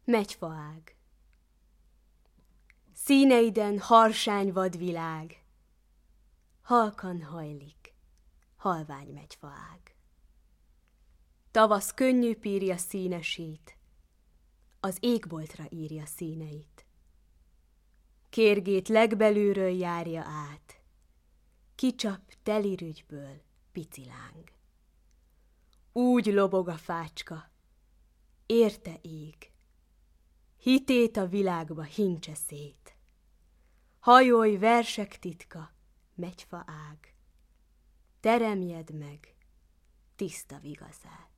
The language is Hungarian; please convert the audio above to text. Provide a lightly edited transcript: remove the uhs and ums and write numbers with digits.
Megyfaág. Színeiden harsány vadvilág, halkan hajlik, halvány megyfaág. Tavasz könnyű pírja színesít, az égboltra írja színeit. Kérgét legbelülről járja át, kicsap telirügyből pici láng. Úgy lobog a fácska, érte ég, hitét a világba hincse szét. Hajolj versek titka, megyfaág, teremjed meg tiszta vigaszát.